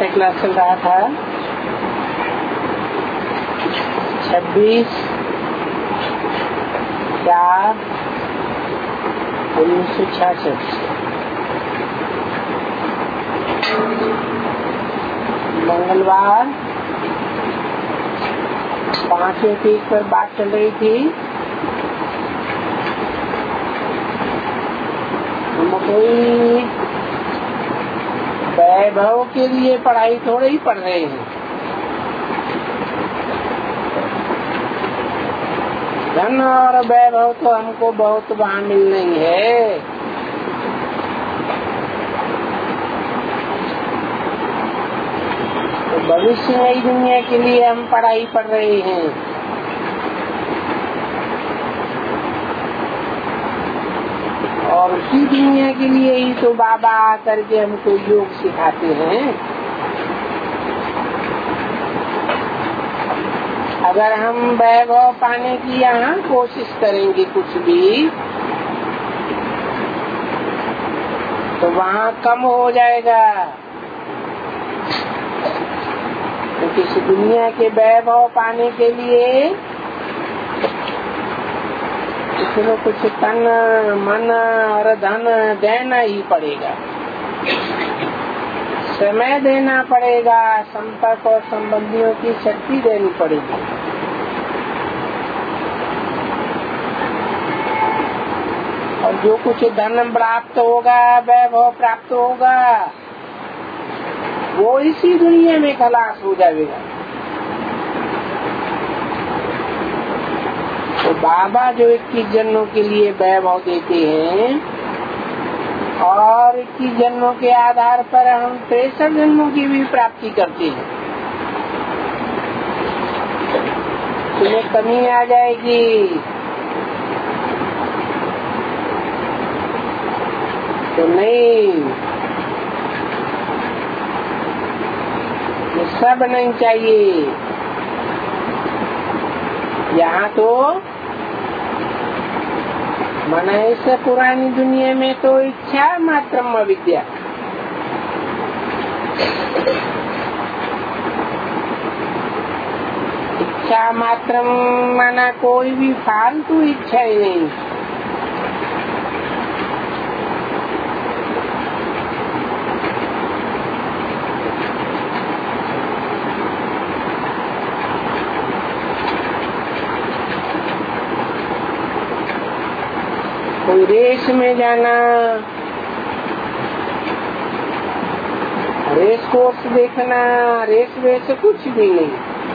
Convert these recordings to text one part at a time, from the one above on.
का क्लास चल रहा था 26/4/1966 मंगलवार 5वें पेज पर बात चल रही थी। हम कोई वैभव के लिए पढ़ाई थोड़े ही पढ़ रहे हैं। धन और वैभव तो हमको बहुत वहाँ मिलना ही है। तो भविष्य नई दुनिया के लिए हम पढ़ाई पढ़ रहे हैं। और उसी दुनिया के लिए ही तो बाबा आकर के हमको योग सिखाते हैं। अगर हम वैभव पाने की यहाँ कोशिश करेंगे कुछ भी, तो वहाँ कम हो जाएगा। क्योंकि इस दुनिया के वैभव पाने के लिए इसमें कुछ तन मन और धन देना ही पड़ेगा, समय देना पड़ेगा, संपर्क और संबंधियों की शक्ति देनी पड़ेगी। और जो कुछ धन प्राप्त होगा, वैभव प्राप्त होगा, वो इसी दुनिया में खलास हो जाएगा। तो बाबा जो 21 जन्मों के लिए वैभव देते हैं और 21 जन्मों के आधार पर हम 63 जन्मों की भी प्राप्ति करते हैं। तुम्हें कमी आ जाएगी तो नहीं, ये सब नहीं चाहिए। यहाँ तो माना इस पुरानी दुनिया में तो इच्छा मात्रम अविद्या, इच्छा मात्रम माना कोई भी फालतू इच्छा ही नहीं। कोई रेस में जाना, रेस कोर्स देखना, रेस वेस कुछ भी नहीं।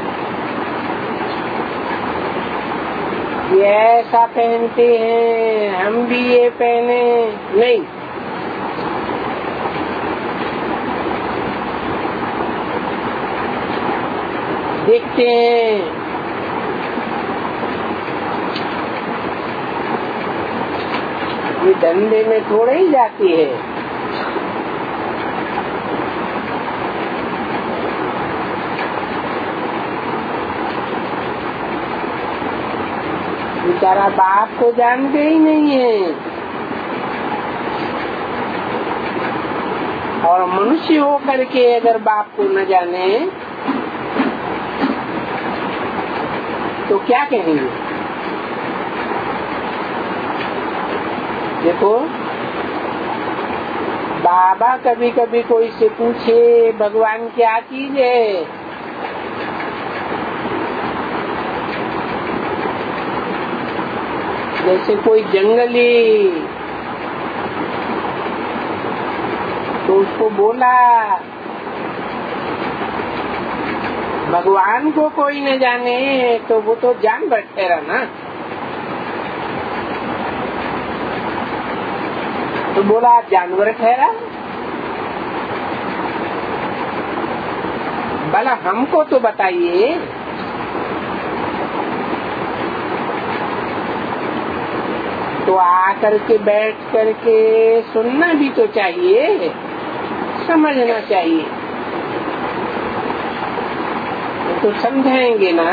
ये ऐसा पहनते हैं, हम भी ये पहने, नहीं। देखते हैं ये धंधे में थोड़े ही जाती है। बेचारा बाप को जानते ही नहीं है। और मनुष्य हो करके अगर बाप को न जाने तो क्या कहेंगे? देखो, बाबा कभी कभी कोई से पूछे भगवान क्या चीज है, जैसे कोई जंगली, तो उसको बोला भगवान को कोई न जाने तो वो तो जानवर ठहरा ना। तो बोला जानवर ठहरा, भला हमको तो बताइए। तो आकर के बैठ करके सुनना भी तो चाहिए, समझना चाहिए, तो समझाएंगे ना।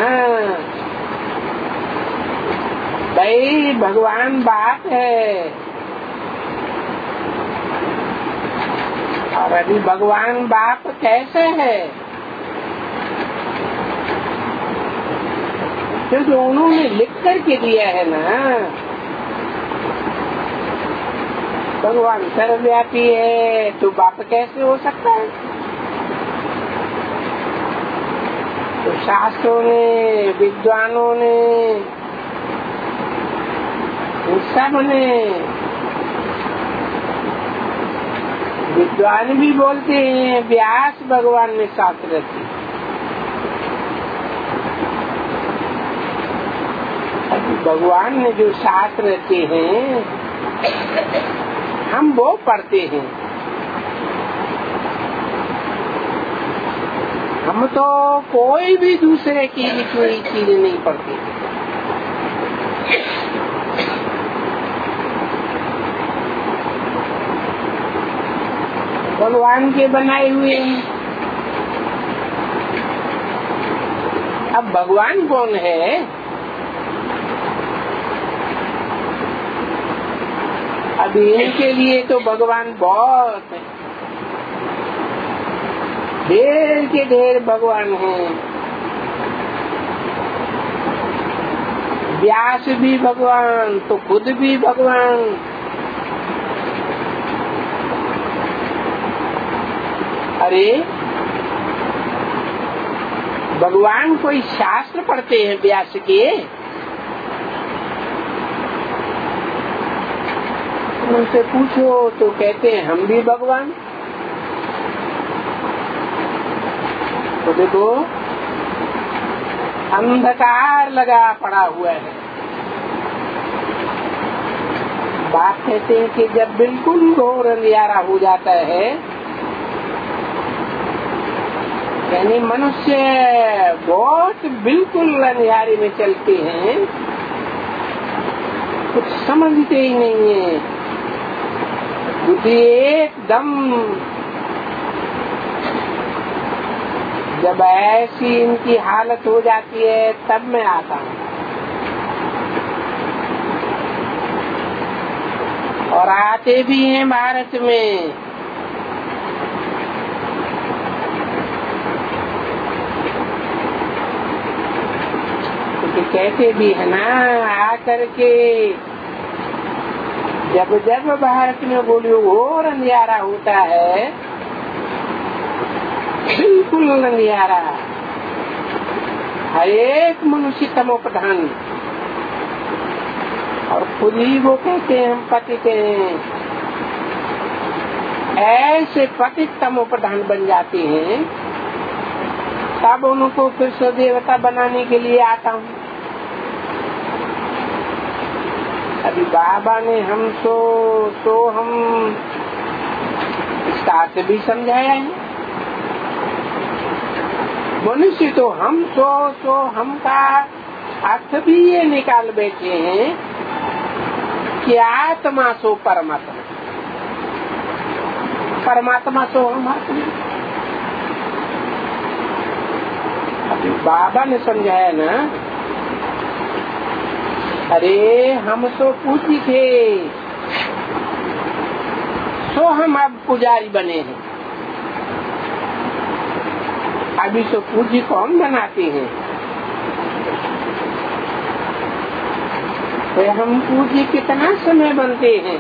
भाई भगवान बाप है और अभी भगवान बाप कैसे है? क्योंकि उन्होंने लिख करके दिया है ना, भगवान सर्वव्यापी है, तो बाप कैसे हो सकता है? तो शास्त्रों ने, विद्वानों ने, सब ने, विद्वान भी बोलते हैं व्यास भगवान ने शास्त्र रची। भगवान ने जो शास्त्र रचे हैं हम वो पढ़ते हैं। हम तो कोई भी दूसरे की लिखी हुई चीजें नहीं पढ़ते। भगवान के बनाए हुए हैं। अब भगवान कौन है? अब इनके लिए तो भगवान बहुत है, ढेर के ढेर भगवान हैं। व्यास भी भगवान तो खुद भी भगवान। अरे भगवान कोई शास्त्र पढ़ते हैं व्यास के? उनसे पूछो तो कहते हैं हम भी भगवान। तो देखो अंधकार लगा पड़ा हुआ है। बात कहते हैं कि जब बिल्कुल घोर अंधियारा हो जाता है, यानी मनुष्य बहुत बिल्कुल अंधियारे में चलते हैं, कुछ समझते ही नहीं है, बुद्धि एकदम। जब ऐसी इनकी हालत हो जाती है तब मैं आता हूँ और आते भी हैं भारत में। क्योंकि कहते भी है ना आकर के, जब जब भारत में बोलियो घोर अंधियारा होता है, बिल्कुल अंधियारा, हर एक मनुष्य तमोप्रधान, और खुद ही वो कहते हैं हम पतित हैं, ऐसे पतित तमोप्रधान बन जाते हैं। तब उनको फिर से देवता बनाने के लिए आता हूँ। अभी बाबा ने हम तो हम इसका अर्थ भी समझाया है। मनुष्य तो हम सो हम का अर्थ भी ये निकाल बैठे हैं कि आत्मा सो परमात्मा, परमात्मा सो हम आत्मा। अभी बाबा ने समझाया ना, अरे हम सो पूजी थे, सो हम अब पुजारी बने हैं। अभी सो पूजी कौन बनाते हैं? तो हम पूजी कितना समय बनते हैं,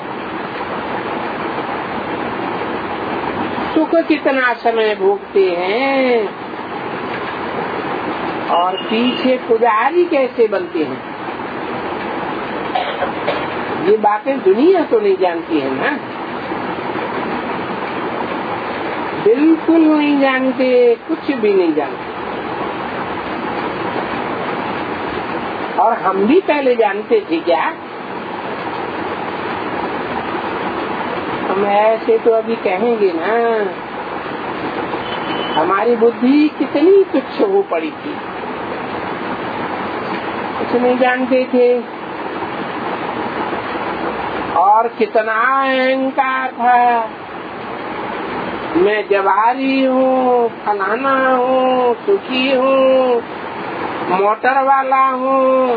सुख कितना समय भोगते हैं, और पीछे पुजारी कैसे बनते हैं, ये बातें दुनिया तो नहीं जानती है ना, बिल्कुल नहीं जानते, कुछ भी नहीं जानते। और हम भी पहले जानते थे क्या? हम ऐसे तो अभी कहेंगे ना, हमारी बुद्धि कितनी तुच्छ हो पड़ी थी, कुछ नहीं जानते थे, और कितना अहंकार था। मैं जवारी हूँ, फलाना हूँ, सुखी हूँ, मोटर वाला हूँ,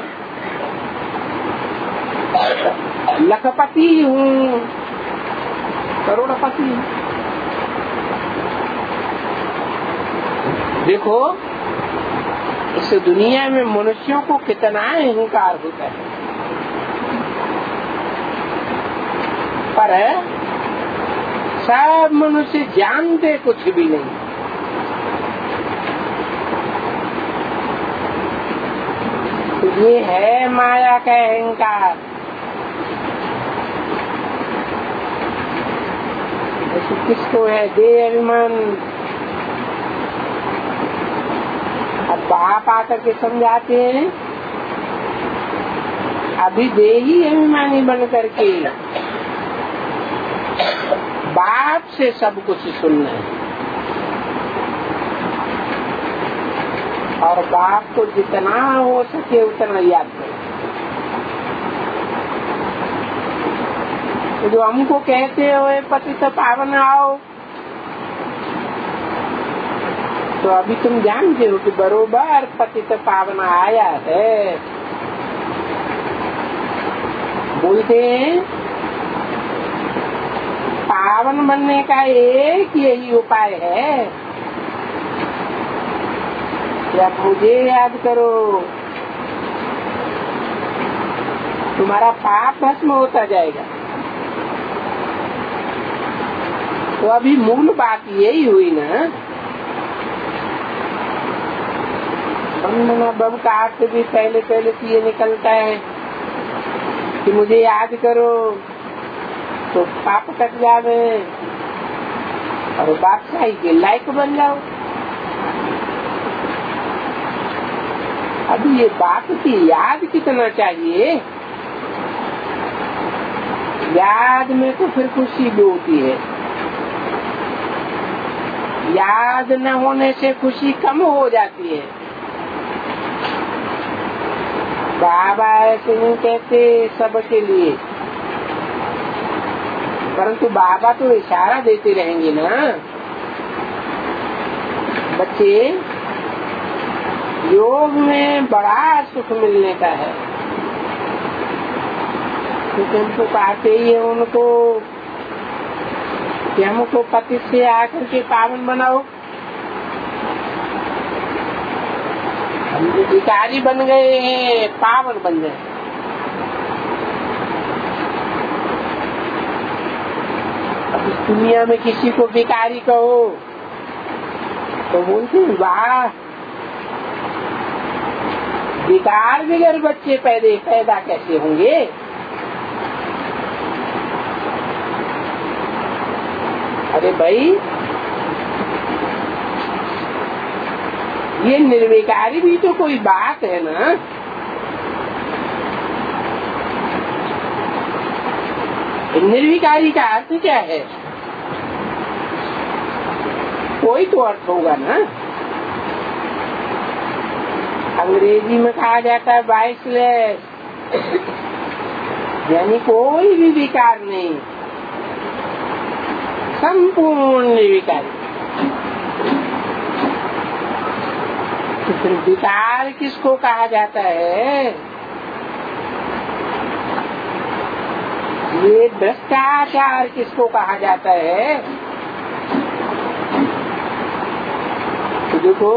लखपति हूँ, करोड़पति। देखो इस दुनिया में मनुष्यों को कितना अहंकार होता है, पर सब मनुष्य जानते कुछ भी नहीं। तो ये है माया का अहंकार। किसको है देह अभिमान। अब बाप आकर के समझाते हैं, अभी देही अभिमानी बन करके बाप से सब कुछ सुनना है और बाप को जितना हो सके उतना याद करो। तो जो हमको कहते हो पतित पावन आओ, तो अभी तुम जानते हो कि बरोबर पतित पावन आया है। बोलते हैं पावन बनने का एक यही उपाय है कि आप मुझे याद करो, तुम्हारा पाप भस्म होता जाएगा। तो अभी मूल बात यही हुई ना, बंधना बब का अर्थ भी पहले पहले से ये निकलता है कि मुझे याद करो तो पाप कट जावे और बादशाही के लायक बन जाओ। अभी ये बात की याद कितना चाहिए, याद में तो फिर खुशी भी होती है, याद न होने से खुशी कम हो जाती है। बाबा ऐसे नहीं कहते सबके लिए, परंतु बाबा तो इशारा देते रहेंगे ना। बच्चे योग में बड़ा सुख मिलने का है, क्योंकि हमको कहते ही है उनको कि हमको पति से आकर के पावन बनाओ। हम जो भिखारी बन गए हैं पावन बन गए। अब इस दुनिया में किसी को भिखारी कहो तो बोलते वाह, भिकार बगैर बच्चे पैदा कैसे होंगे। अरे भाई, ये निर्विकारी भी तो कोई बात है ना। निर्विकारी का अर्थ क्या है? कोई तो अर्थ होगा ना। अंग्रेजी में कहा जाता है वाइसलेस, यानी कोई भी विकार नहीं, संपूर्ण निर्विकारी। तो फिर विकार किसको कहा जाता है? ये भ्रष्टाचार किसको कहा जाता है? तो देखो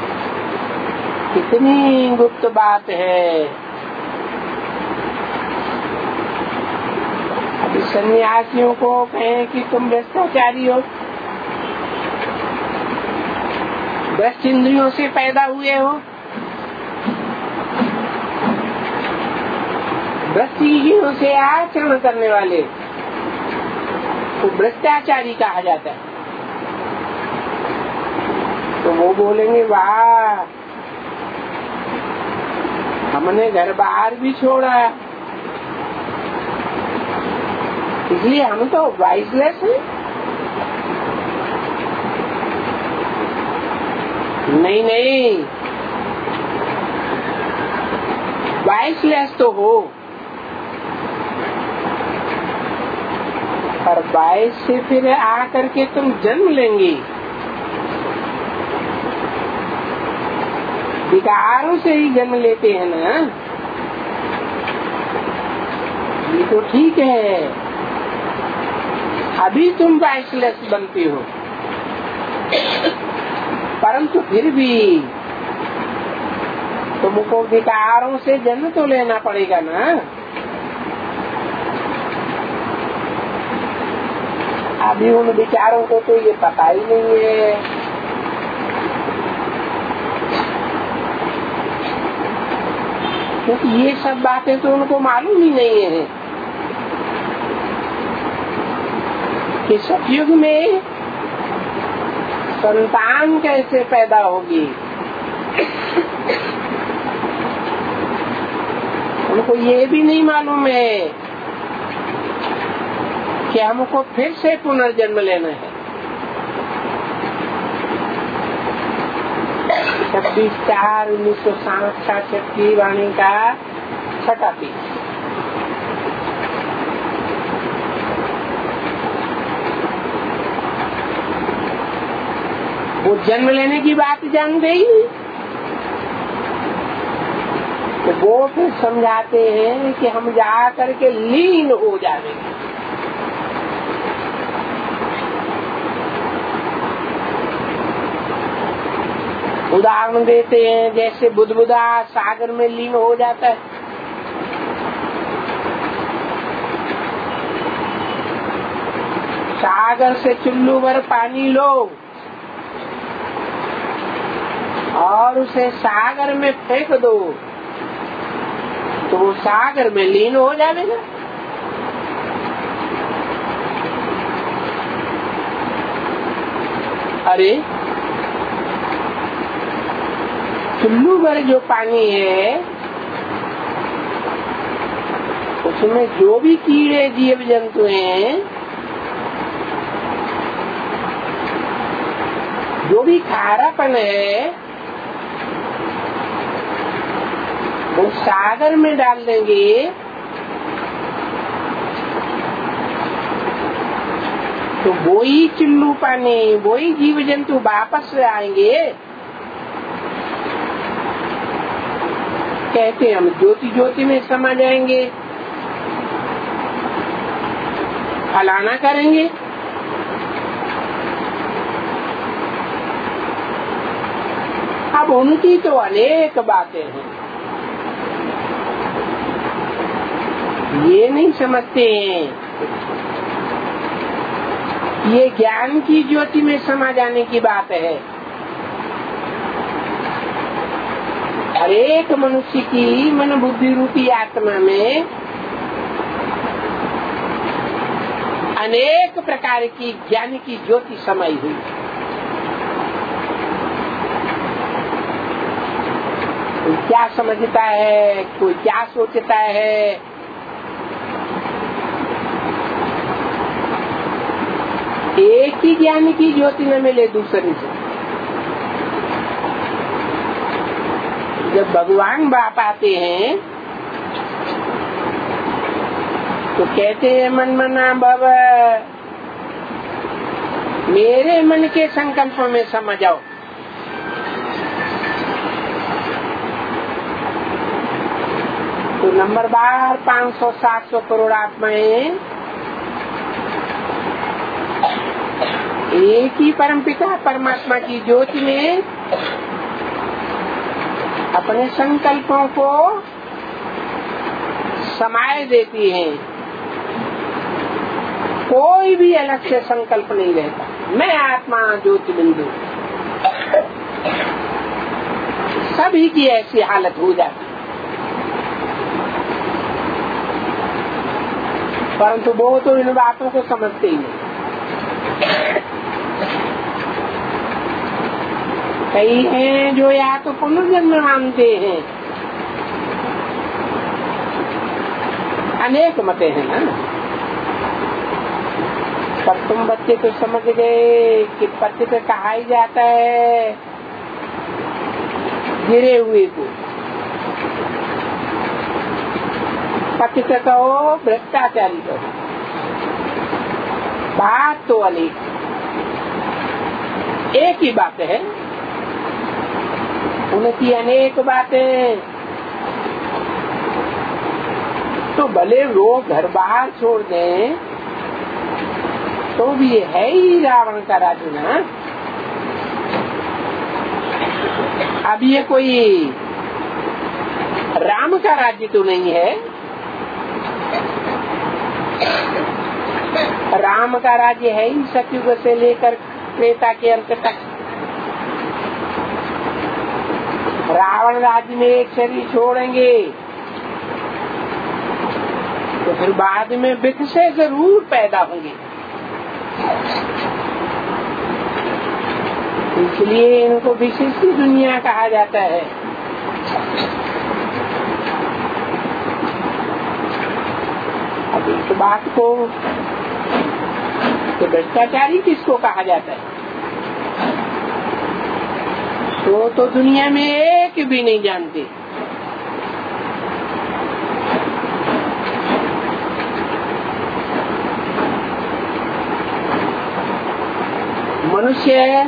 कितनी गुप्त बात है। अभी सन्यासियों को कहें कि तुम भ्रष्टाचारी हो, भ्रष्ट इंद्रियों से पैदा हुए हो, भ्रष्ट इंद्रियों से आचरण करने वाले तो भ्रष्टाचारी कहा जाता है। तो वो बोलेंगे वाह, हमने घर बाहर भी छोड़ा, इसलिए हम तो वाइसलेस हैं। नहीं नहीं, वाइसलेस तो हो, पर वाइस से फिर आकर के तुम जन्म लेंगे, विकारों से ही जन्म लेते हैं ना। ये तो ठीक है, अभी तुम वाइसलेस बनते हो, पर परंतु फिर भी तुमको विकारों से जन्म तो लेना पड़ेगा ना। अभी उन विचारों को तो ये पता ही नहीं है। क्योंकि ये सब बातें तो उनको मालूम ही नहीं है कि सतयुग में संतान कैसे पैदा होगी। उनको ये भी नहीं मालूम है कि हमको फिर से पुनर्जन्म लेना है। 26/4/1967 की वाणी का छठा पीस। वो जन्म लेने की बात जान गई तो वो फिर समझाते हैं कि हम जा करके लीन हो जाएंगे। उदाहरण देते हैं जैसे बुदबुदा सागर में लीन हो जाता है। सागर से चुल्लू भर पानी लो और उसे सागर में फेंक दो तो वो सागर में लीन हो जाएगा। अरे चुल्लू भर जो पानी है उसमें जो भी कीड़े जीव जंतु हैं, जो भी खारापन है वो सागर में डाल देंगे तो वही चुल्लू पानी वही जीव जंतु वापस से आएंगे। कहते हम ज्योति ज्योति में समा जाएंगे, फलाना करेंगे। अब उनकी तो अनेक बातें हैं, ये नहीं समझते हैं। ये ज्ञान की ज्योति में समा जाने की बात है। हर एक मनुष्य की मन बुद्धि रूपी आत्मा में अनेक प्रकार की ज्ञान की ज्योति समाई हुई। कोई क्या समझता है, कोई क्या सोचता है, एक ही ज्ञान की ज्योति न मिले दूसरे से। जब भगवान बाप आते हैं तो कहते हैं मन मना भव, मेरे मन के संकल्प में समा जाओ। तो नंबर बार 500-700 करोड़ आत्माएं एक ही परमपिता परमात्मा की ज्योति में अपने संकल्पों को समाये देती हैं। कोई भी अलग से संकल्प नहीं रहता। मैं आत्मा ज्योति बिंदु, सभी की ऐसी हालत हो जाती। परंतु वो तो इन बातों को समझते ही नहीं। कई हैं जो या तो पुनर्जन्म मानते हैं, अनेक मते हैं ना। पर तुम बच्चे तो समझ गए कि पतित कहा ही जाता है गिरे हुए को, पतित कहो भ्रष्टाचारी कहो, बात तो अनेक, एक ही बात है। उनकी अनेक बातें तो भले लोग घर बाहर छोड़ दें तो भी है ही रावण का राज्य ना। अब ये कोई राम का राज्य तो नहीं है। राम का राज्य है ही सतयुग से लेकर त्रेता के अंत तक। रावण राज्य में एक शरीर छोड़ेंगे तो फिर बाद में विष से जरूर पैदा होंगे। इसलिए इनको विशिष्ट दुनिया कहा जाता है। अब इस बात को तो भ्रष्टाचारी किसको कहा जाता है? तो दुनिया में एक भी नहीं जानते। मनुष्य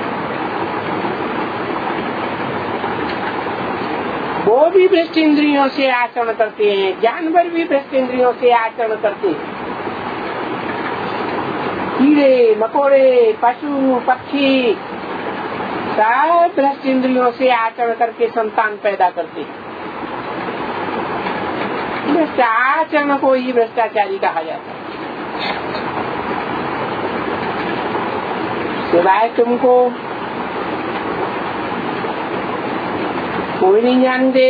वो भी भ्रष्ट इंद्रियों से आचरण करते हैं, जानवर भी भ्रष्ट इंद्रियों से आचरण करते हैं। कीड़े मकोड़े पशु पक्षी सब भ्रष्ट इंद्रियों से आचरण करके संतान पैदा करते हैं। भ्रष्ट आचरण को ही भ्रष्टाचारी कहा जाता है। सिवाय तुमको कोई नहीं जानते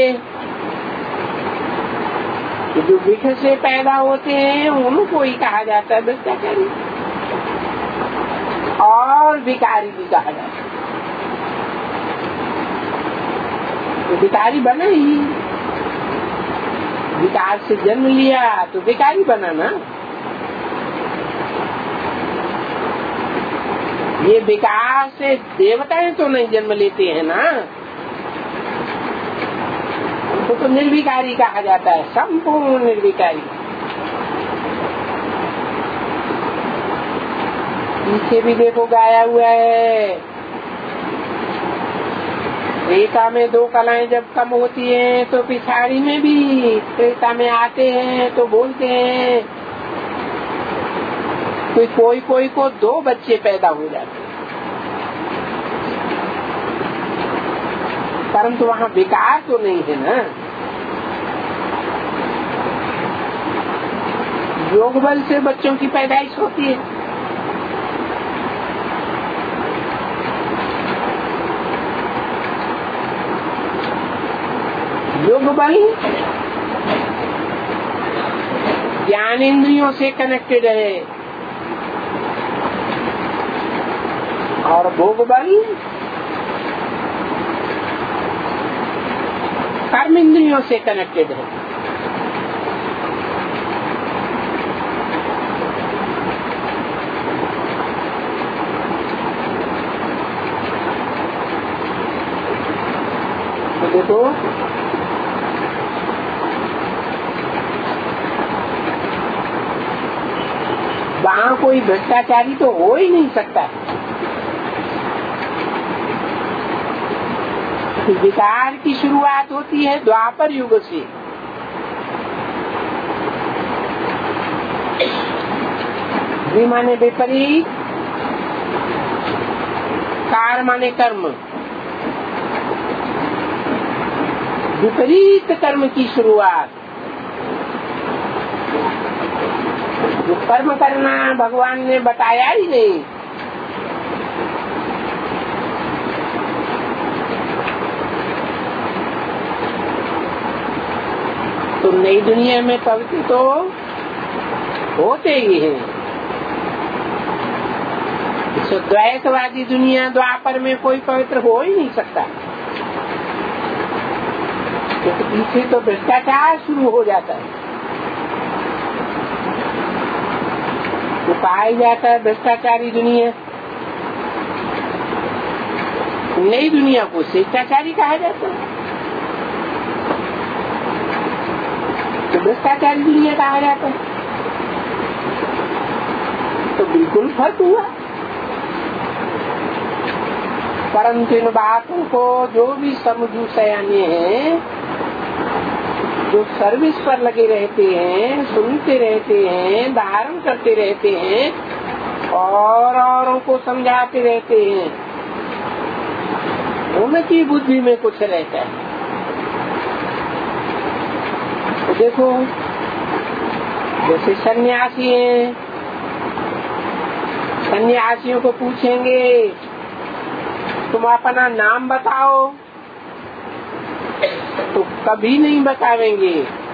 कि जो विष से पैदा होते हैं उनको ही कहा जाता है भ्रष्टाचारी, और विकारी भी कहा जाता है। तो विकारी बना ही, विकार से जन्म लिया तो विकारी बना ना। ये विकार से देवताएं तो नहीं जन्म लेते हैं ना, उनको तो निर्विकारी कहा जाता है, संपूर्ण निर्विकारी। पीछे भी देखो गाया हुआ है, त्रेता में 2 कलाएं जब कम होती हैं तो पिछाड़ी में भी त्रेता में आते हैं तो बोलते हैं कोई को 2 बच्चे पैदा हो जाते हैं, परंतु वहाँ विकार तो नहीं है ना। योग बल से बच्चों की पैदाइश होती है। योग बल ज्ञान इंद्रियों से कनेक्टेड है और भोग बल कर्म इंद्रियों से कनेक्टेड है। तो देखो वहाँ कोई भ्रष्टाचारी तो हो ही नहीं सकता। विकार की शुरुआत होती है द्वापर युग से। वि माने विपरीत, कार माने कर्म। विपरीत कर्म की शुरुआत, जो कर्म करना भगवान ने बताया ही नहीं। तो नई दुनिया में पवित्र तो होते ही हैं। द्वैतवादी दुनिया द्वापर में कोई पवित्र हो ही नहीं सकता, क्योंकि पीछे तो भ्रष्टाचार शुरू हो जाता है। तो पाई जाता है भ्रष्टाचारी दुनिया। नई दुनिया को शिष्टाचारी कहा जाता है, तो भ्रष्टाचारी दुनिया कहा जाता है। तो बिल्कुल फर्क हुआ। परंतु इन बातों को जो भी समझू सयाने हैं, जो सर्विस पर लगे रहते हैं, सुनते रहते हैं, धारण करते रहते हैं और औरों को समझाते रहते हैं, उनकी बुद्धि में कुछ रहता है। तो देखो, जैसे सन्यासी हैं, सन्यासियों को पूछेंगे तुम अपना नाम बताओ, तो कभी नहीं बतावेंगे।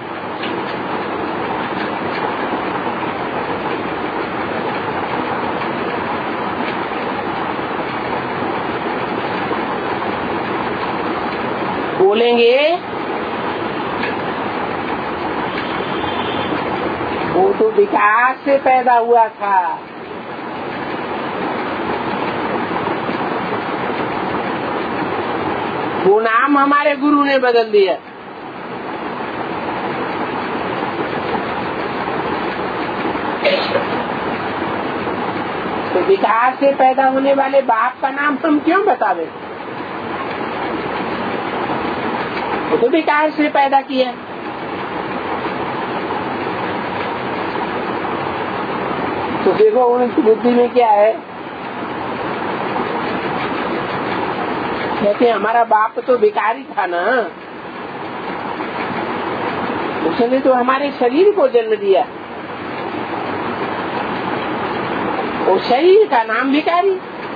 बोलेंगे वो तो विकास से पैदा हुआ था, वो नाम हमारे गुरु ने बदल दिया। तो विकास से पैदा होने वाले बाप का नाम हम क्यों बतावे? वो तो विकास से पैदा किया। तो देखो उनकी बुद्धि में क्या है, कहते हमारा बाप तो भिखारी था ना, उसने तो हमारे शरीर को जन्म दिया, वो शरीर का नाम भिखारी।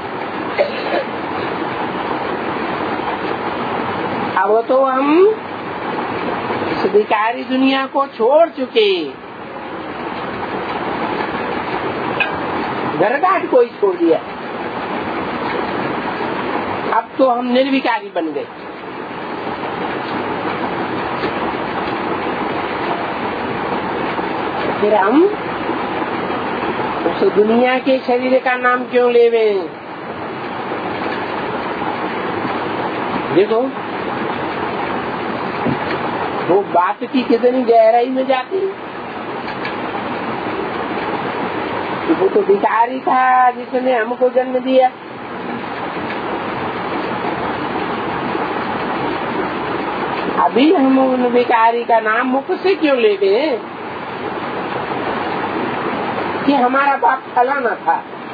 अब तो हम इस भिखारी दुनिया को छोड़ चुके, घरघाट को ही छोड़ दिया, अब तो हम निर्विकारी बन गए। फिर हम उस दुनिया के शरीर का नाम क्यों लेवे? देखो वो बात की कितनी गहराई में जाती। वो तो भिखारी था जिसने हमको जन्म दिया, अभी हम उन भिखारी का नाम मुख से क्यों लेते हैं कि हमारा बाप फलाना था।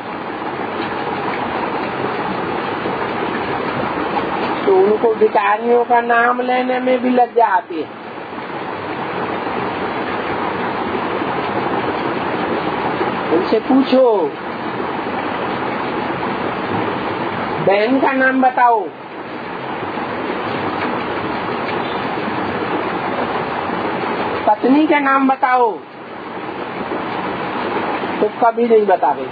तो उनको भिखारियों का नाम लेने में भी लज्जा आती है। उनसे पूछो बहन का नाम बताओ, पत्नी का नाम बताओ, तो कभी नहीं बतावे।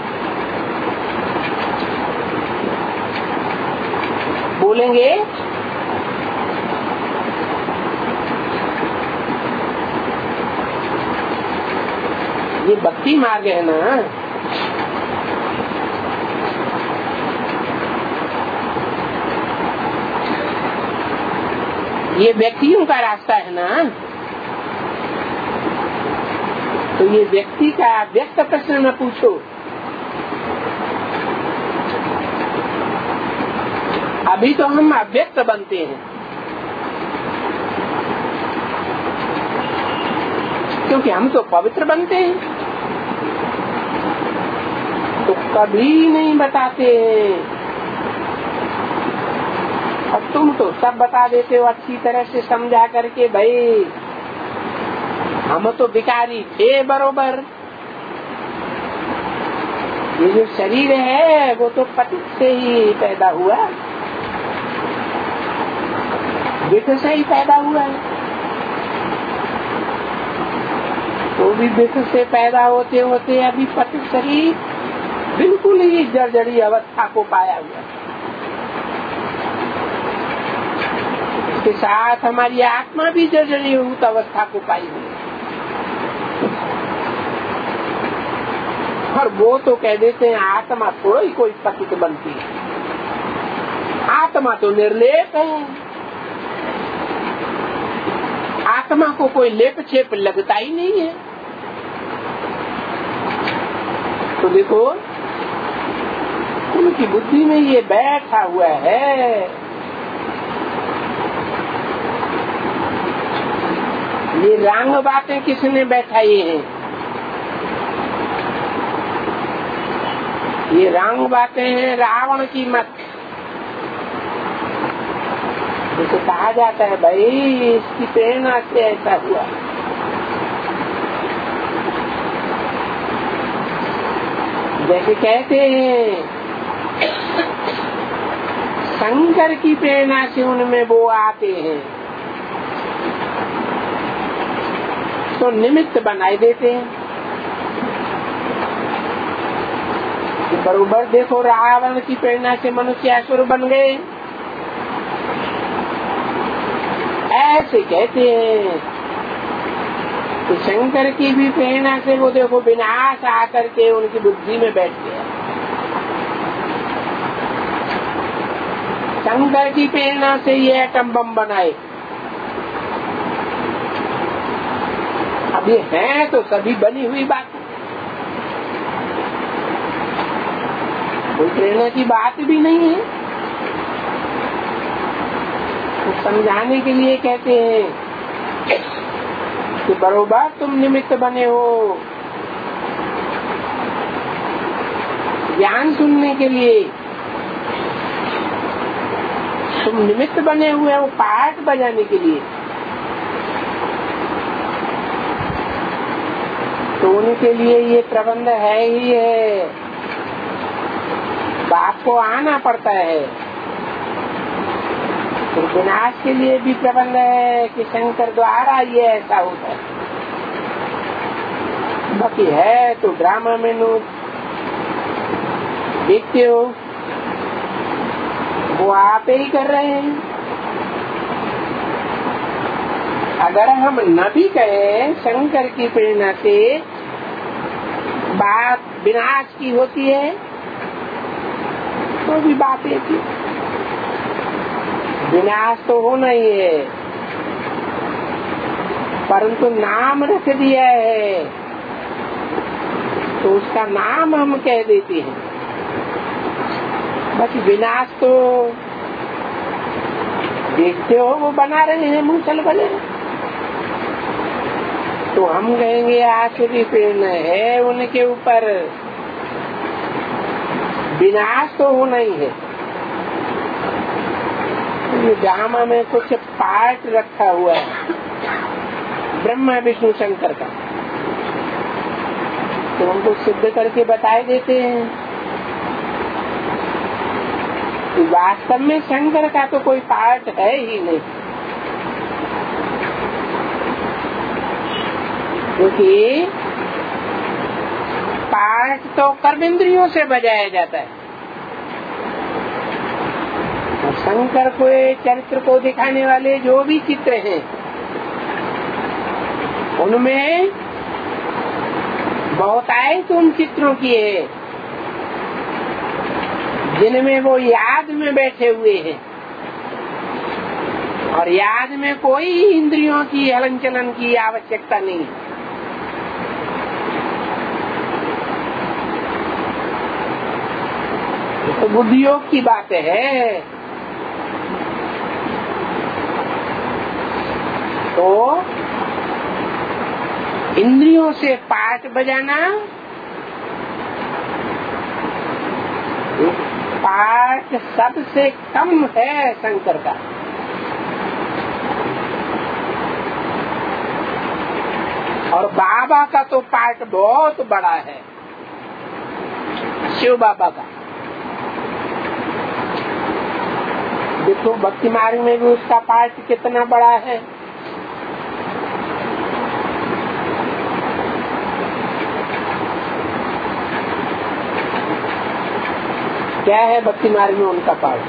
बोलेंगे ये भक्ति मार्ग है ना, ये व्यक्तियों का रास्ता है ना, तो ये व्यक्ति का व्यक्त प्रश्न न पूछो। अभी तो हम अव्यक्त बनते हैं, क्योंकि हम तो पवित्र बनते हैं, तो कभी नहीं बताते हैं। और तुम तो सब बता देते हो अच्छी तरह से समझा करके, भाई हम तो भिखारी थे बरोबर, ये जो शरीर है वो तो पति से ही पैदा हुआ, विख से ही पैदा हुआ है। तो भी विख से पैदा होते होते अभी पति शरीर बिल्कुल ही जर्जरी अवस्था को पाया हुआ। इसके साथ हमारी आत्मा भी जर्जरी अवस्था को पाई हुई। और वो तो कह देते हैं आत्मा थोड़ा ही कोई पतित बनती है, आत्मा तो निर्लेप है, आत्मा को कोई लेप छेप लगता ही नहीं है। तो देखो उनकी बुद्धि में ये बैठा हुआ है। ये रंग बातें किसने बैठाई हैं? ये रंग बातें हैं रावण की मत। तो कहा जाता है भाई इसकी प्रेरणा से ऐसा हुआ। जैसे कहते हैं शंकर की प्रेरणा से उनमें वो आते हैं तो निमित्त बनाए देते हैं। बरोबर देखो रावण की प्रेरणा से मनुष्य असुर बन गए, ऐसे कहते हैं कि शंकर की भी प्रेरणा से वो देखो विनाश आकर के उनकी बुद्धि में बैठ गया। शंकर की प्रेरणा से ये एटम बम बनाए। अब ये है तो सभी बनी हुई बात, कोई प्रेरणा की बात भी नहीं है। तो समझाने के लिए कहते हैं कि बरोबर तुम निमित्त बने हो ज्ञान सुनने के लिए, तुम निमित्त बने हुए हो पाठ बजाने के लिए, तो उनके लिए ये प्रबंध है ही है। बाप को आना पड़ता है। तो विनाश के लिए भी प्रबंध है कि शंकर द्वारा ये ऐसा होता है। बाकी है तो ड्रामा में देखते हो वो आप ही कर रहे हैं। अगर हम न भी कहें शंकर की प्रेरणा से बात विनाश की होती है तो भी बात एक ही, विनाश तो होना ही है, परंतु नाम रख दिया है तो उसका नाम हम कह देते हैं। बाकी विनाश तो देखते हो वो बना रहे हैं मूसल बने, तो हम कहेंगे आसुरी प्रेरणा है उनके ऊपर, विनाश तो होना ही है। ये ड्रामा में कुछ पार्ट रखा हुआ है ब्रह्मा विष्णु शंकर का, तो उनको सिद्ध करके बताए देते हैं कि वास्तव में शंकर का तो कोई पार्ट है ही नहीं, क्योंकि पाठ तो कर्मेंद्रियों से बजाया जाता है। शंकर को चरित्र को दिखाने वाले जो भी चित्र हैं उनमें बहुत आए तो उन चित्रों की है जिनमें वो याद में बैठे हुए हैं, और याद में कोई इंद्रियों की हलन चलन की आवश्यकता नहीं। तो बुद्धि योग की बात है। तो इंद्रियों से पाठ बजाना, पाठ सबसे कम है शंकर का, और बाबा का तो पाठ बहुत बड़ा है, शिव बाबा का। देखो भक्ति मार्ग में भी उसका पाठ कितना बड़ा है। क्या है भक्ति मार्ग में उनका पाठ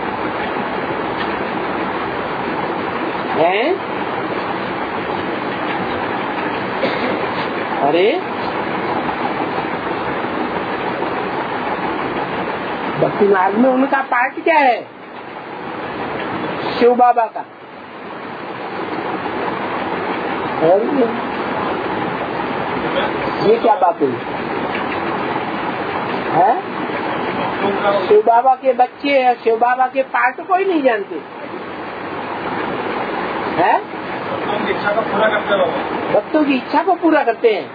है? अरे भक्ति मार्ग में उनका पाठ क्या है? शिव बाबा का। ये क्या बात हुई है? शिव बाबा के बच्चे हैं, शिव बाबा के पाठ कोई नहीं जानते हैं? भक्तों की इच्छा को पूरा करते हैं।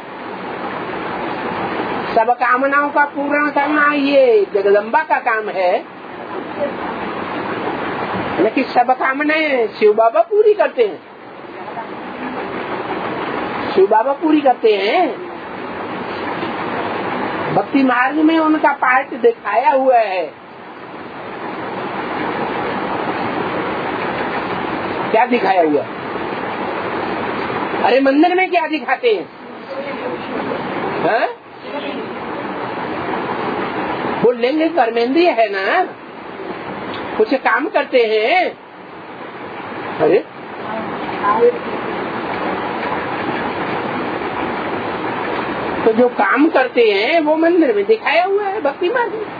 सब कामनाओं का पूरा करना ये जगदम्बा का काम है। लेकिन सब कामनाएं शिव बाबा पूरी करते हैं, शिव बाबा पूरी करते हैं। भक्ति मार्ग में उनका पार्ट दिखाया हुआ है। क्या दिखाया हुआ? अरे मंदिर में क्या दिखाते हैं? हाँ? वो लिंग कर्मेंद्रिय है ना, कुछ काम करते हैं। अरे तो जो काम करते हैं वो मंदिर में दिखाया हुआ है भक्ति मार्ग में।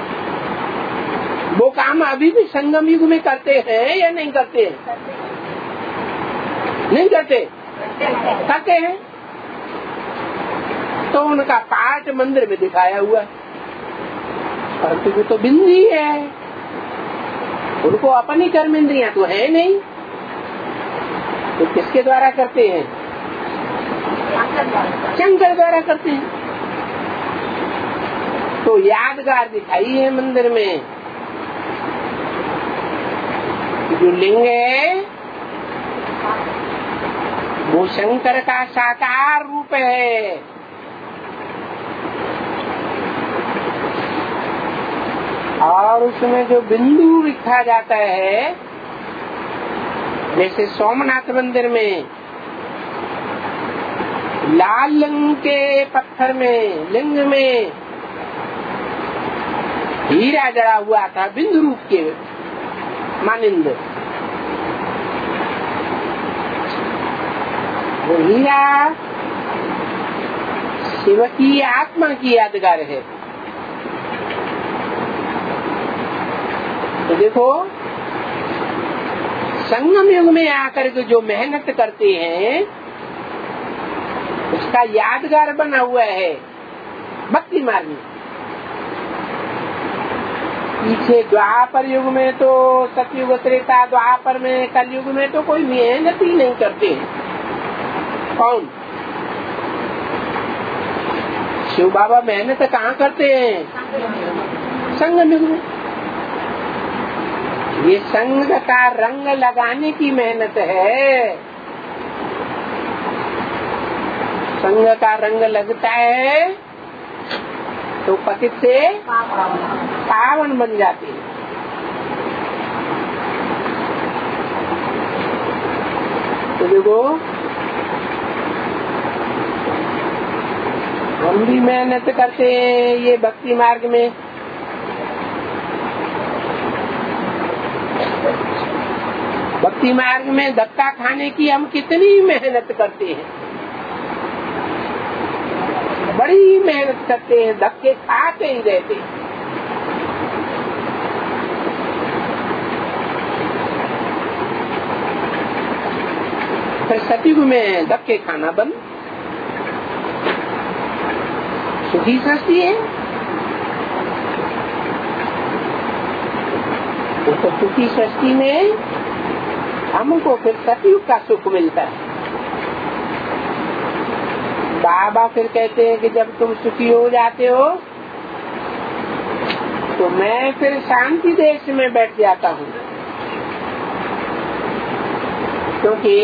वो काम अभी भी संगम युग में करते हैं या नहीं करते हैं? नहीं करते, करते हैं। तो उनका पाठ मंदिर में दिखाया हुआ है, परंतु वो तो बिंदु ही है, उनको अपनी कर्मेंद्रियां तो है नहीं, तो किसके द्वारा करते हैं? शंकर द्वारा करते हैं। तो यादगार दिखाई है मंदिर में, जो लिंग है वो शंकर का साकार रूप है। और उसमें जो बिंदु लिखा जाता है, जैसे सोमनाथ मंदिर में लाल रंग के पत्थर में लिंग में हीरा जड़ा हुआ था, बिंदु रूप के मानिंद। वो हीरा शिव की आत्मा की यादगार है। तो देखो, संगम युग में आकर के जो मेहनत करते हैं उसका यादगार बना हुआ है भक्ति मार्ग में। पीछे द्वापर युग में तो, सतयुग त्रेता द्वापर में, कलयुग में तो कोई मेहनत ही नहीं करते। कौन? शिव बाबा मेहनत कहाँ करते हैं? संगम युग में। ये संग का रंग लगाने की मेहनत है। संग का रंग लगता है तो पतित से पावन बन जाती है। तो देखो, हम भी मेहनत करते हैं ये भक्ति मार्ग में। भक्ति मार्ग में धक्का खाने की हम कितनी मेहनत करते हैं, बड़ी मेहनत करते हैं, धक्के खाते ही रहते हैं। फिर सतयुग में धक्के खाना बंद, सुखी सृष्टि है। तो सुखी सृष्टि में हमको फिर सतयुग का सुख मिलता है। बाबा फिर कहते हैं कि जब तुम सुखी हो जाते हो तो मैं फिर शांति देश में बैठ जाता हूँ, क्योंकि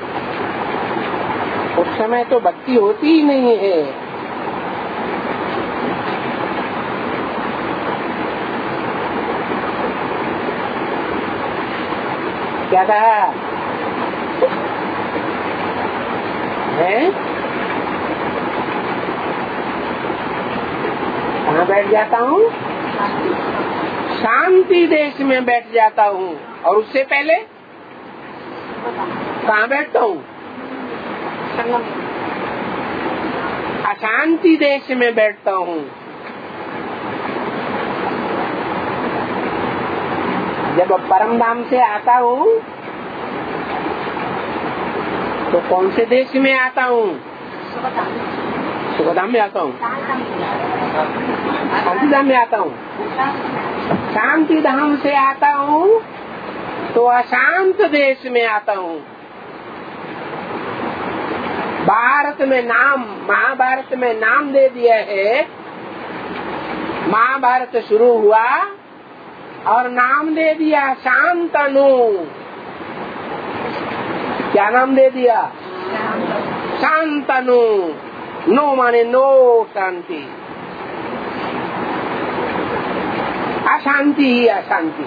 उस समय तो भक्ति होती ही नहीं है। क्या कहा है? कहाँ बैठ जाता हूँ? शांति देश में बैठ जाता हूँ। और उससे पहले कहाँ बैठता हूँ? अशांति देश में बैठता हूँ। जब परम धाम से आता हूँ तो कौन से देश में आता हूँ? सुखधाम में आता हूँ, शांति धाम में आता हूँ। शांति धाम से आता हूँ तो अशांत देश में आता हूँ। भारत में नाम, महाभारत में नाम दे दिया है। महाभारत शुरू हुआ और नाम दे दिया शांतनु। क्या नाम दे दिया? शांतनु। नो माने नो शांति, अशांति ही अशांति।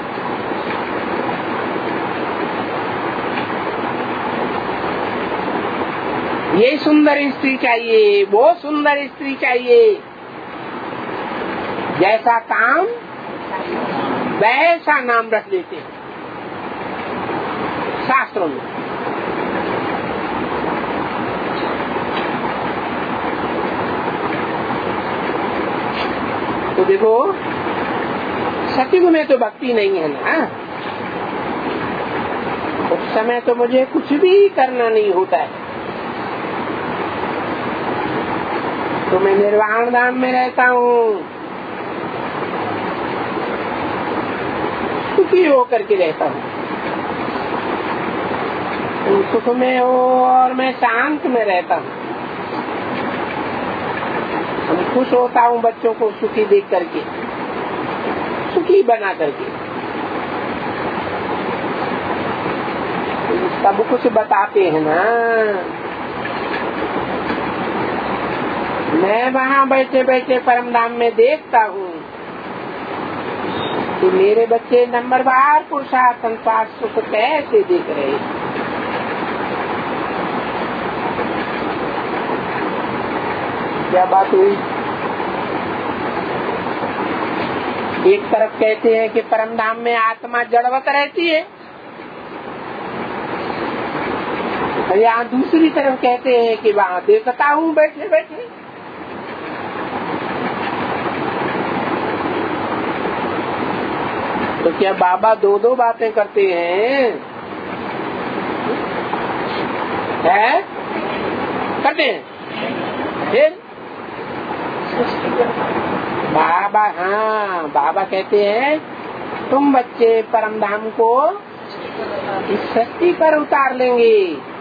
ये सुंदर स्त्री चाहिए, वो सुंदर स्त्री चाहिए, जैसा काम वैसा नाम रख लेते हैं शास्त्रों में। तो देखो सतयुग में तो भक्ति नहीं है ना, उस समय तो मुझे कुछ भी करना नहीं होता है, तो मैं निर्वाण धाम में रहता हूँ, सुखी होकर के रहता हूँ, तुम सुख में हो और मैं शांत में रहता हूँ। हम खुश होता हूँ बच्चों को सुखी देख करके, सुखी बना करके। सब कुछ बताते हैं ना। मैं वहाँ बैठे बैठे परम धाम में देखता हूँ कि मेरे बच्चे नंबरवार पुरुषार्थ संसार सुख कैसे देख रहे हैं। क्या बात हुई? एक तरफ कहते हैं कि परम धाम में आत्मा जड़वत रहती है, और यहाँ दूसरी तरफ कहते हैं कि वहाँ देखता हूँ बैठे बैठे। तो क्या बाबा दो दो बातें करते हैं? है? करते हैं। फिर बाबा, हाँ बाबा कहते हैं तुम बच्चे परम धाम को इस सृष्टि पर उतार लेंगे।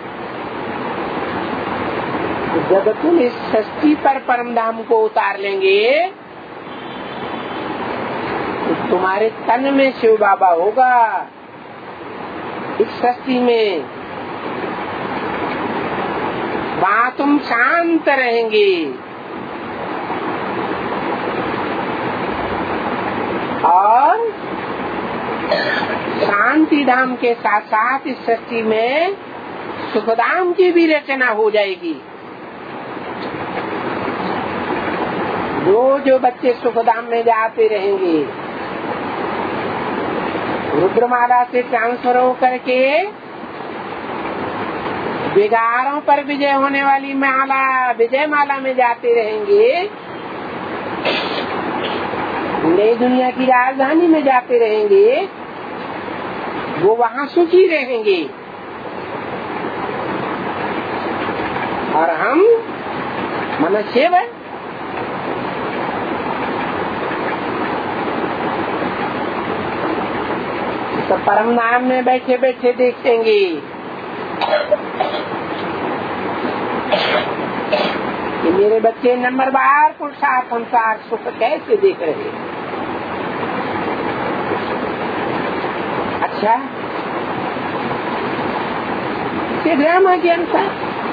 जब तुम इस सृष्टि पर परम धाम को उतार लेंगे तो तुम्हारे तन में शिव बाबा होगा, इस सृष्टि में। वहाँ तुम शांत रहेंगे और शांति धाम के साथ साथ इस सृष्टि में सुखधाम की भी रचना हो जाएगी। जो बच्चे सुखधाम में जाते रहेंगे, रुद्रमाला से ट्रांसफर होकर के विकारों पर विजय होने वाली माला, विजय माला में जाते रहेंगे, नई दुनिया की राजधानी में जाते रहेंगे, वो वहाँ सुखी रहेंगे। और हम मनुष्य हैं, तो परम नाम में बैठे बैठे देखेंगे कि मेरे बच्चे नंबरवार पुरुषार्थ संसार सुख कैसे देख रहे हैं। अच्छा, ये ड्रामा के अनुसार।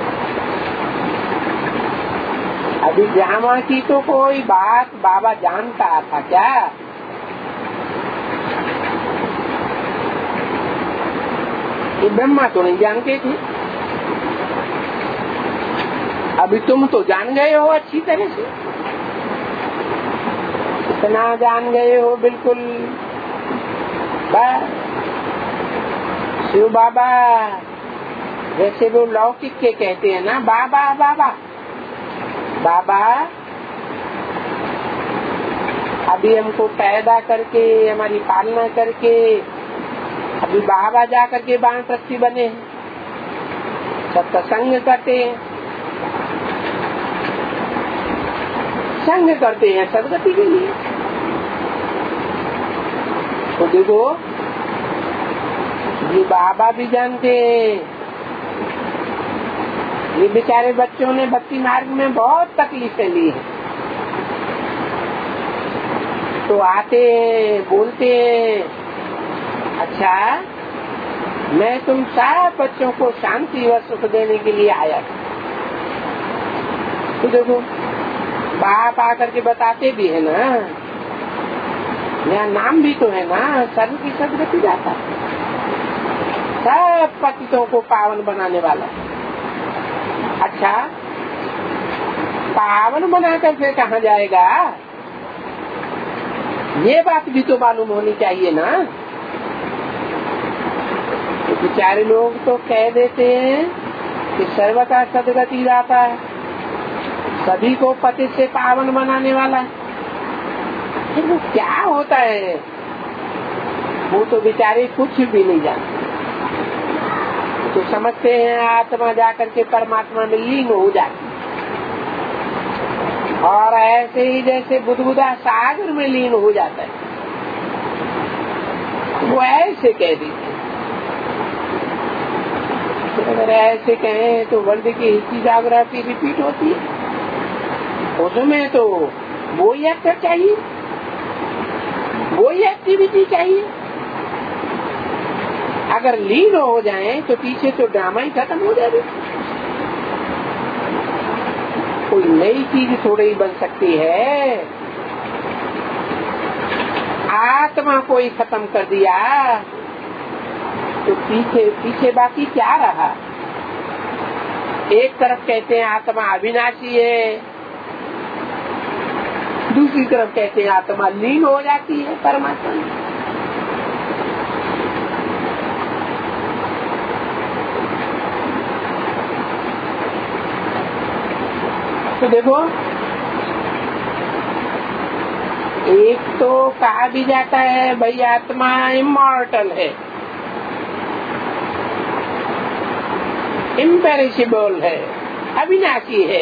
अभी ड्रामा की तो कोई बात बाबा जानता था क्या? ये ब्रह्मा तो नहीं जानते थे, अभी तुम तो जान गए हो अच्छी तरह से, इतना जान गए हो बिल्कुल। बस शिव बाबा जैसे वो लौकिक के कहते हैं ना, बाबा बाबा बाबा, अभी हमको पैदा करके हमारी पालना करके अभी बाबा जा करके वानप्रस्थी बने हैं, सबका संग करते हैं, संग करते हैं सदगति के लिए। तो देखो ये बाबा भी जानते हैं, ये बेचारे बच्चों ने भक्ति मार्ग में बहुत तकलीफें ली है। तो आते हैं, बोलते हैं, अच्छा मैं तुम सब बच्चों को शांति व सुख देने के लिए आया। तो देखो बाप आकर के बताते भी है ना, यहाँ नाम भी तो है ना, सर्व की सदगति जाता है, सब पतितों को पावन बनाने वाला। अच्छा पावन बनाकर फिर कहाँ जाएगा, ये बात भी तो मालूम होनी चाहिए ना। तो बेचारे लोग तो कह देते हैं कि सर्वथा सदगति जाता है, सभी को पति से पावन बनाने वाला है। फिर वो क्या होता है, वो तो बेचारे कुछ भी नहीं जानते। तो समझते हैं आत्मा जाकर के परमात्मा में लीन हो जाती, और ऐसे ही जैसे बुदबुदा सागर में लीन हो जाता है, वो ऐसे कह देते। अगर ऐसे कहें तो वर्ल्ड की हिस्ट्री ज्योग्राफी रिपीट होती है, उसमें तो वही एक्टर चाहिए, वही एक्टिविटी चाहिए। अगर लीन हो जाए तो पीछे तो ड्रामा ही खत्म हो जाएगी। कोई नई चीज थोड़ी ही बन सकती है। आत्मा को ही खत्म कर दिया तो पीछे बाकी क्या रहा। एक तरफ कहते हैं आत्मा अविनाशी है, दूसरी तरफ कहते हैं आत्मा लीन हो जाती है परमात्मा में। तो देखो एक तो कहा भी जाता है भाई आत्मा इमॉर्टल है, इम्पेरिशेबल है, अविनाशी है,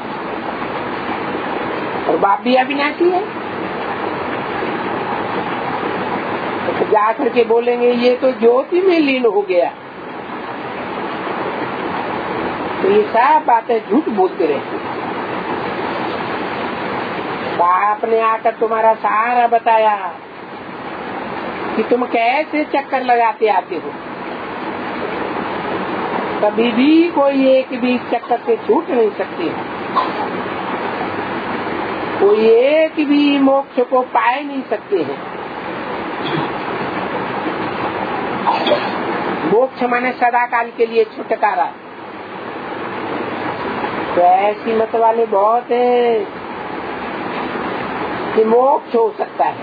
और बाप भी अविनाशी है। तो जा करके बोलेंगे ये तो ज्योति में लीन हो गया। तो ये सब बातें झूठ बोलते रहते। बाप ने आकर तुम्हारा सारा बताया कि तुम कैसे चक्कर लगाते आते हो, कभी भी कोई एक भी चक्कर से छूट नहीं सकती, कोई एक भी मोक्ष को पाए नहीं सकते हैं। मोक्ष माने सदा काल के लिए छुटकारा। तो ऐसी मत वाले बहुत हैं कि मोक्ष हो सकता है।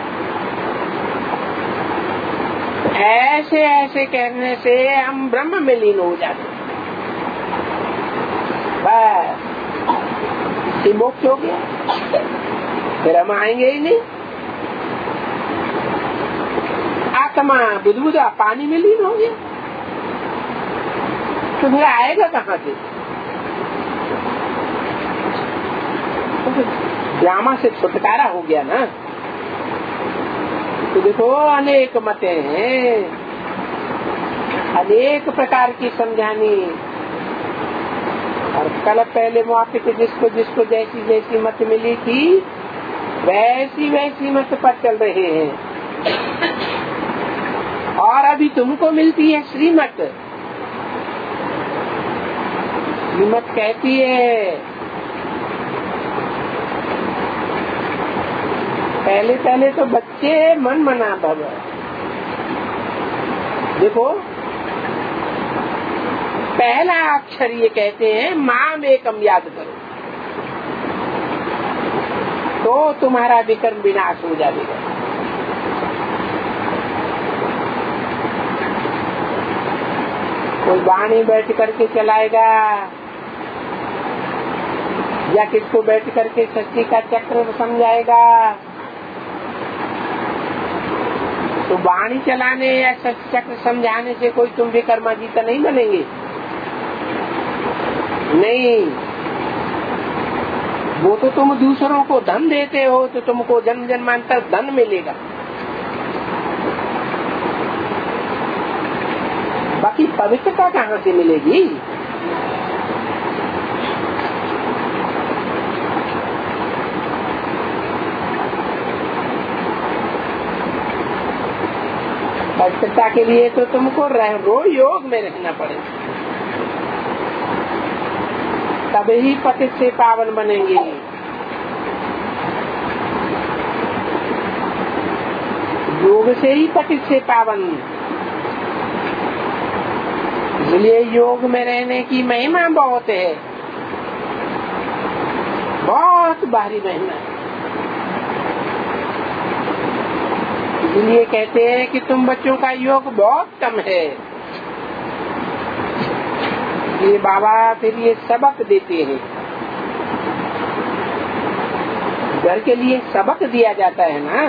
ऐसे ऐसे कहने से हम ब्रह्म में लीन हो जाते, बस ये मोक्ष हो गया, फिर हम आएंगे ही नहीं। आत्मा बुदबुदा पानी में लीन हो गया तो फिर आएगा कहाँ से। ड्रामा से छुटकारा हो गया ना। तो देखो अनेक मतें हैं, अनेक प्रकार की समझानी, और कल पहले मौके पे जिसको जिसको जैसी जैसी मत मिली थी वैसी वैसी मत पर चल रहे हैं। और अभी तुमको मिलती है श्रीमत। श्रीमत कहती है पहले पहले तो बच्चे मन मना भव। देखो पहला अक्षर ये कहते हैं माम एकम याद करो, तो तुम्हारा विकर्म विनाश हो जाएगा। कोई वाणी बैठ करके चलाएगा या किसको बैठ करके सृष्टि का चक्र समझाएगा, तो वाणी चलाने या चक्र समझाने से कोई तुम विकर्माजीता नहीं बनेंगे। नहीं, वो तो तुम दूसरों को धन देते हो तो तुमको जन्म जन्मांतर धन मिलेगा। बाकी पवित्रता कहाँ से मिलेगी। पवित्रता के लिए तो तुमको रोज योग में रहना पड़ेगा, तभी पतित से पावन बनेंगे। योग से ही पतित से पावन। इसलिए योग में रहने की महिमा बहुत है, बहुत भारी महिमा है। इसलिए कहते हैं कि तुम बच्चों का योग बहुत कम है। ये बाबा फिर ये सबक देते हैं। घर के लिए सबक दिया जाता है ना,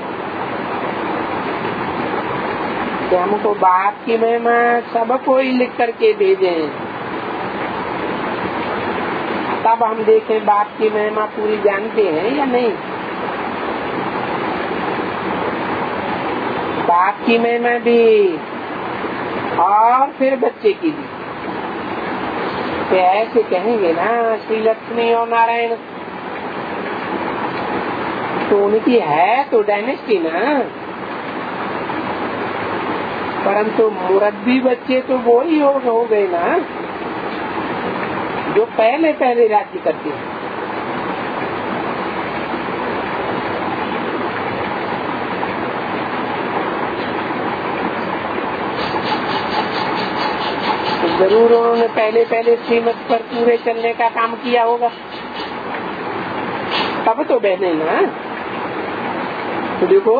कि हमको बाप की महिमा सबको ही लिख करके भेजें, तब हम देखें बाप की महिमा पूरी जानते हैं या नहीं। बाप की महिमा भी और फिर बच्चे की भी। तो ऐसे कहेंगे ना श्री लक्ष्मी और नारायण, तो उनकी है तो डायनेस्टी ना, परंतु मुरब्बी बच्चे तो वो ही हो गए ना जो पहले पहले राज्य करते हैं। तो जरूर उन्होंने पहले पहले श्रीमत पर पूरे चलने का काम किया होगा, तब तो बहने ना। तो देखो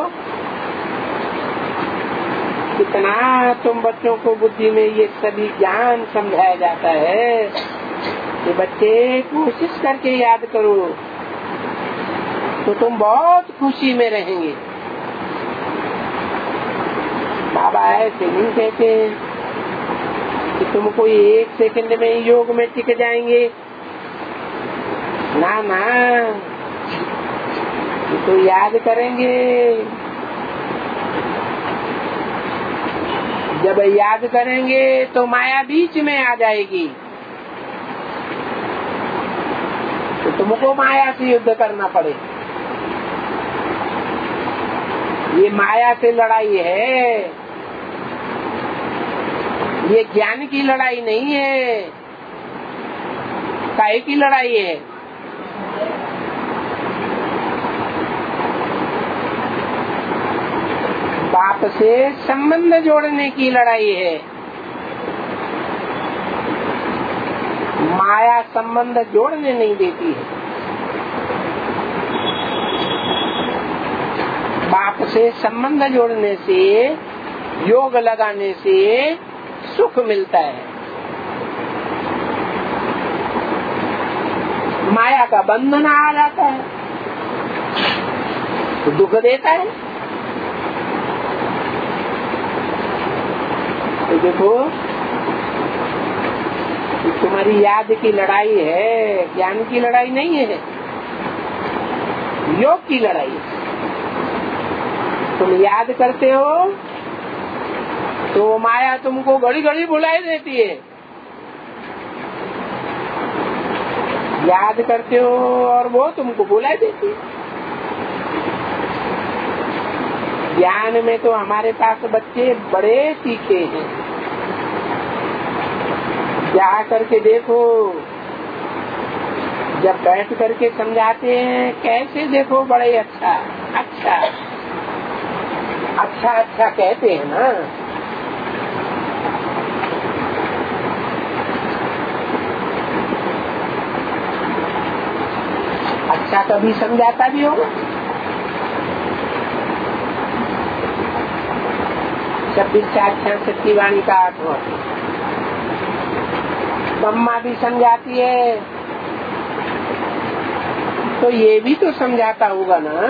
कितना तुम बच्चों को बुद्धि में ये सभी ज्ञान समझाया जाता है कि बच्चे कोशिश करके याद करो, तो तुम बहुत खुशी में रहेंगे। बाबा ऐसे नहीं कहते कि तुम कोई एक सेकंड में योग में टिक जाएंगे, ना ना, तो याद करेंगे। जब याद करेंगे तो माया बीच में आ जाएगी, तो तुमको माया से युद्ध करना पड़ेगा। ये माया से लड़ाई है, ये ज्ञान की लड़ाई नहीं है। काहे की लड़ाई है? बाप से संबंध जोड़ने की लड़ाई है। माया संबंध जोड़ने नहीं देती है। बाप से संबंध जोड़ने से, योग लगाने से सुख मिलता है। माया का बंधन आ जाता है तो दुख देता है। तो देखो तुम्हारी याद की लड़ाई है, ज्ञान की लड़ाई नहीं है, योग की लड़ाई है। तुम याद करते हो तो माया तुमको घड़ी घड़ी बुलाई देती है। याद करते हो और वो तुमको बुलाई देती है। ज्ञान में तो हमारे पास बच्चे बड़े सीखे हैं। जा करके देखो, जब बैठ करके समझाते हैं कैसे, देखो बड़े अच्छा अच्छा अच्छा अच्छा कहते हैं ना। अच्छा कभी समझाता भी होगा। 26/4/66 की वाणी का अर्थ हो। ब्रह्मा भी समझाती है, तो ये भी तो समझाता होगा ना।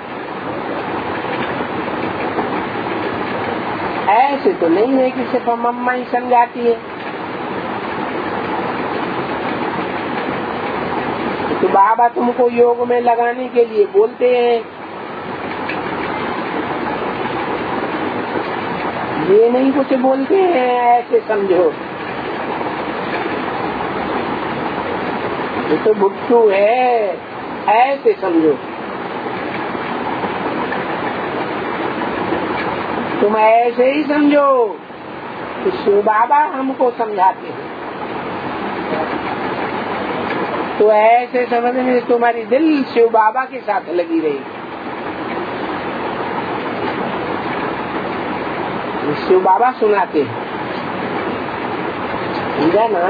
ऐसे तो नहीं है कि सिर्फ मम्मा ही समझाती है। तो बाबा तुमको योग में लगाने के लिए बोलते हैं, ये नहीं कुछ बोलते हैं ऐसे समझो। ये तो भुट्टू है, ऐसे समझो। तुम ऐसे ही समझो कि शिव बाबा हमको समझाते हैं। तो ऐसे समझने में तुम्हारी दिल शिव बाबा के साथ लगी रही। शिव बाबा सुनाते हैं, समझा ना।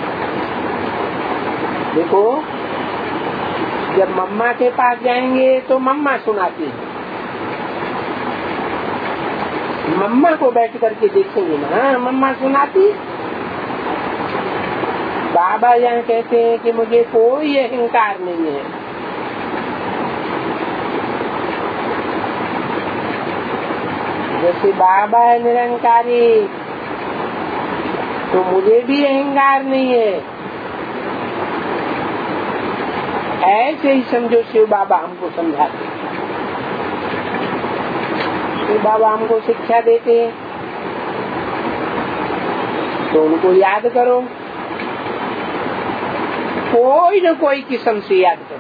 देखो, जब मम्मा के पास जाएंगे तो मम्मा सुनाती है, मम्मा को बैठ करके देखेंगे ना, मम्मा सुनाती। बाबा यहाँ कहते हैं कि मुझे कोई अहंकार नहीं है। जैसे बाबा है निरंकारी, तो मुझे भी अहंकार नहीं है। ऐसे ही समझो शिव बाबा हमको समझाते हैं। शिव बाबा हमको शिक्षा देते हैं, तो उनको याद करो, कोई न कोई किस्म से याद करो।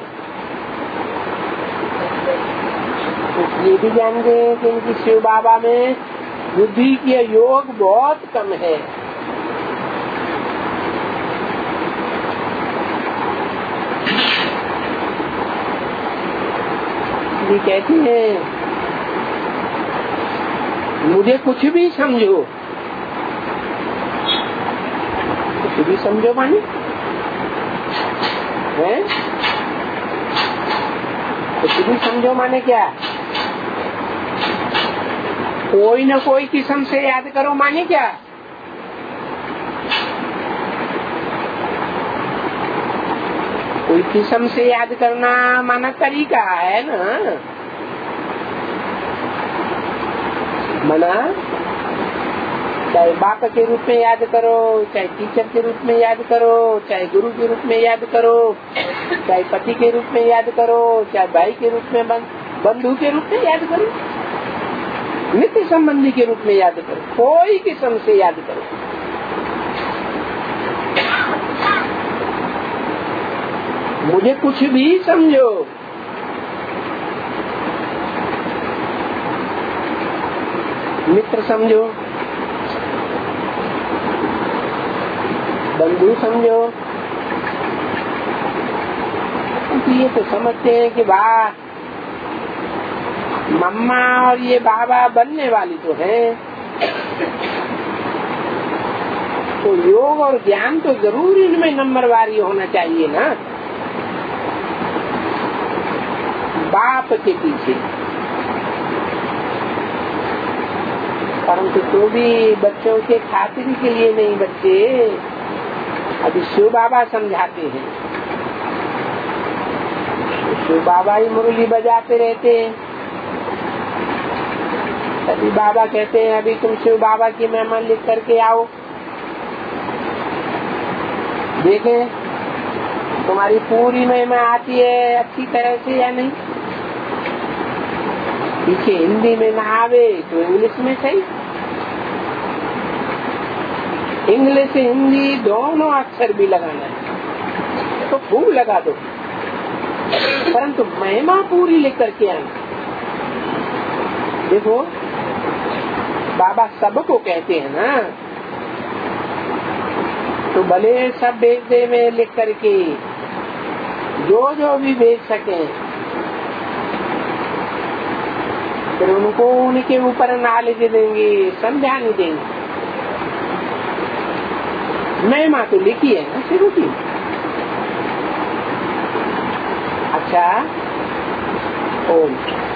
तो ये भी जानते हैं कि इनकी शिव बाबा में बुद्धि के योग बहुत कम है। ये कहती हैं मुझे कुछ भी समझो, कुछ भी समझो मानी है, कुछ भी समझो माने क्या, कोई न कोई किस्म से याद करो माने क्या। कोई किस्म से याद करना माना तरीका है ना, मना चाहे बाप के रूप में याद करो, चाहे टीचर के रूप में याद करो, चाहे गुरु के रूप में याद करो, चाहे पति के रूप में याद करो, चाहे भाई के रूप में, बंधु के रूप में याद करो, नित्य संबंधी के रूप में याद करो, कोई किस्म से याद करो। मुझे कुछ भी समझो, मित्र समझो, बंधु समझो, ये तो समझते हैं कि वाह मम्मा और ये बाबा बनने वाली तो है, तो योग और ज्ञान तो जरूर इनमें नंबरवारी होना चाहिए ना। बाप के पीछे, परंतु तो भी बच्चों के खातिर के लिए नहीं, बच्चे अभी शिव बाबा समझाते हैं, शिव बाबा ही मुरली बजाते रहते हैं। तभी बाबा कहते हैं अभी तुम शिव बाबा की महिमा लिख करके आओ, देखें तुम्हारी पूरी महिमा आती है अच्छी तरह से या नहीं। पीछे हिंदी में ना आवे तो इंग्लिश में सही, इंग्लिश हिंदी दोनों अक्षर भी लगाना है तो खूब लगा दो, परंतु महिमा पूरी लिख करके आना। देखो बाबा सबको कहते हैं ना, तो भले सब भेज दे में लिख करके, जो भी भेज सके, फिर उनको उनके ऊपर नॉलेज देंगे, समझा नहीं देंगे। महिमा तो लिखी है ना शुरू की। अच्छा, ओम।